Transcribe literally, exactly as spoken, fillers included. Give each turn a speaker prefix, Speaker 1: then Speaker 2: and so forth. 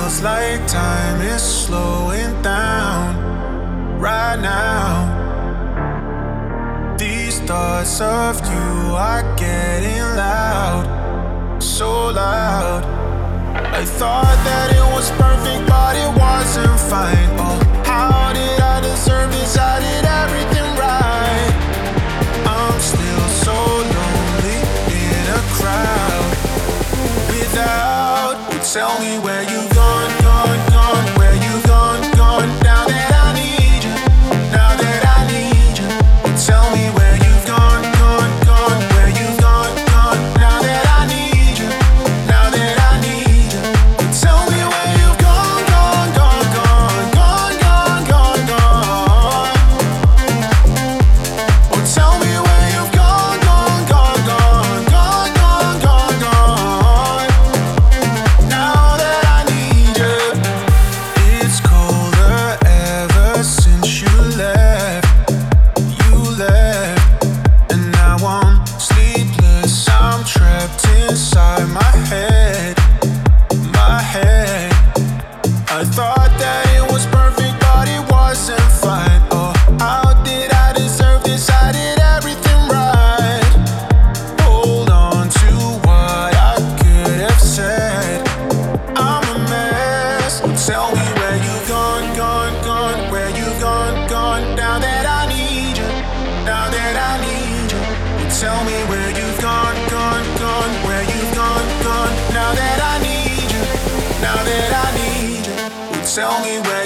Speaker 1: feels like time is slowing down right now. These thoughts of you are getting loud, so loud. I thought that it was perfect, but it wasn't fine. Oh, how did I deserve this? I did everything right. I'm still so lonely in a crowd without you. Tell me where you've gone, gone, gone, where you've gone, gone. Now that I need you, now that I need you. Tell me where you've gone, gone, gone, where you've gone, gone. Now that I need you, now that I need you. Tell me where you've gone, gone, gone, gone, gone, gone, gone, gone. Oh, tell me where you've gone, gone, gone, gone, gone, gone, gone, gone. Now that I need you. It's colder ever since you left, you left. And now I'm sleepless, I'm trapped inside my head, my head. I thought that it was perfect, but it wasn't fine. Oh, how did I deserve this? I did everything right. Hold on to what I could have said. I'm a mess. Tell me where you've gone, gone, gone, where you've gone, gone. Now that I need you, now that I need you. Tell me where you've gone, gone, gone, where you've gone, gone. Now that I need you, now that I need you. Tell me where